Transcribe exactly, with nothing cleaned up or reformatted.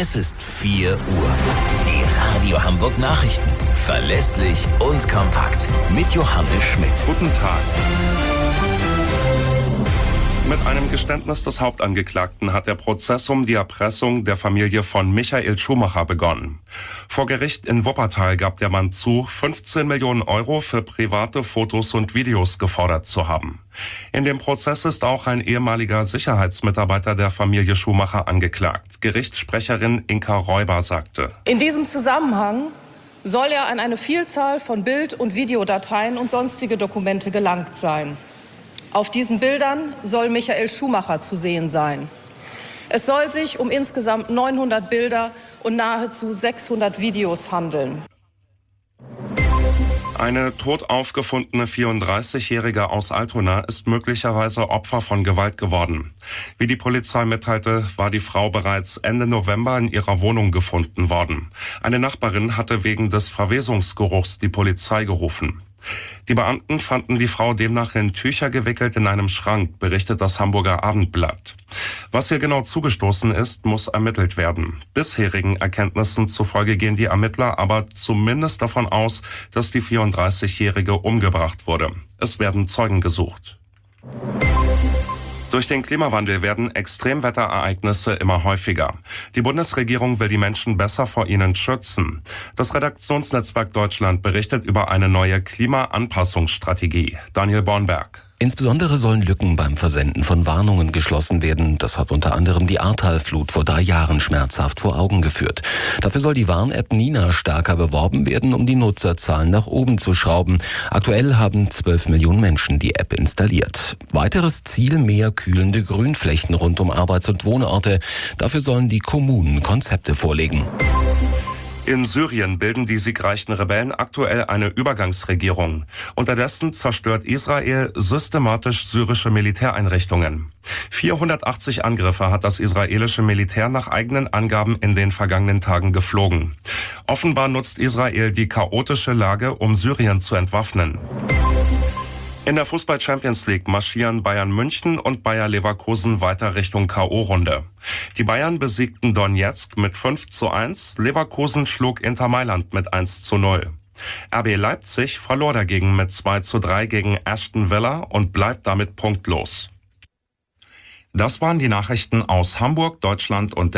Es ist vier Uhr. Die Radio Hamburg Nachrichten. Verlässlich und kompakt. Mit Johannes Schmidt. Guten Tag. Mit einem Geständnis des Hauptangeklagten hat der Prozess um die Erpressung der Familie von Michael Schumacher begonnen. Vor Gericht in Wuppertal gab der Mann zu, fünfzehn Millionen Euro für private Fotos und Videos gefordert zu haben. In dem Prozess ist auch ein ehemaliger Sicherheitsmitarbeiter der Familie Schumacher angeklagt. Gerichtssprecherin Inka Räuber sagte: In diesem Zusammenhang soll er an eine Vielzahl von Bild- und Videodateien und sonstige Dokumente gelangt sein. Auf diesen Bildern soll Michael Schumacher zu sehen sein. Es soll sich um insgesamt neunhundert Bilder und nahezu sechshundert Videos handeln. Eine tot aufgefundene vierunddreißigjährige aus Altona ist möglicherweise Opfer von Gewalt geworden. Wie die Polizei mitteilte, war die Frau bereits Ende November in ihrer Wohnung gefunden worden. Eine Nachbarin hatte wegen des Verwesungsgeruchs die Polizei gerufen. Die Beamten fanden die Frau demnach in Tücher gewickelt in einem Schrank, berichtet das Hamburger Abendblatt. Was hier genau zugestoßen ist, muss ermittelt werden. Bisherigen Erkenntnissen zufolge gehen die Ermittler aber zumindest davon aus, dass die vierunddreißigjährige umgebracht wurde. Es werden Zeugen gesucht. Durch den Klimawandel werden Extremwetterereignisse immer häufiger. Die Bundesregierung will die Menschen besser vor ihnen schützen. Das Redaktionsnetzwerk Deutschland berichtet über eine neue Klimaanpassungsstrategie. Daniel Bornberg. Insbesondere sollen Lücken beim Versenden von Warnungen geschlossen werden. Das hat unter anderem die Ahrtal-Flut vor drei Jahren schmerzhaft vor Augen geführt. Dafür soll die Warn-App Nina stärker beworben werden, um die Nutzerzahlen nach oben zu schrauben. Aktuell haben zwölf Millionen Menschen die App installiert. Weiteres Ziel: mehr kühlende Grünflächen rund um Arbeits- und Wohnorte. Dafür sollen die Kommunen Konzepte vorlegen. In Syrien bilden die siegreichen Rebellen aktuell eine Übergangsregierung. Unterdessen zerstört Israel systematisch syrische Militäreinrichtungen. vierhundertachtzig Angriffe hat das israelische Militär nach eigenen Angaben in den vergangenen Tagen geflogen. Offenbar nutzt Israel die chaotische Lage, um Syrien zu entwaffnen. In der Fußball-Champions League marschieren Bayern München und Bayer Leverkusen weiter Richtung K O-Runde. Die Bayern besiegten Donetsk mit fünf zu eins, Leverkusen schlug Inter Mailand mit eins zu null. R B Leipzig verlor dagegen mit zwei zu drei gegen Aston Villa und bleibt damit punktlos. Das waren die Nachrichten aus Hamburg, Deutschland und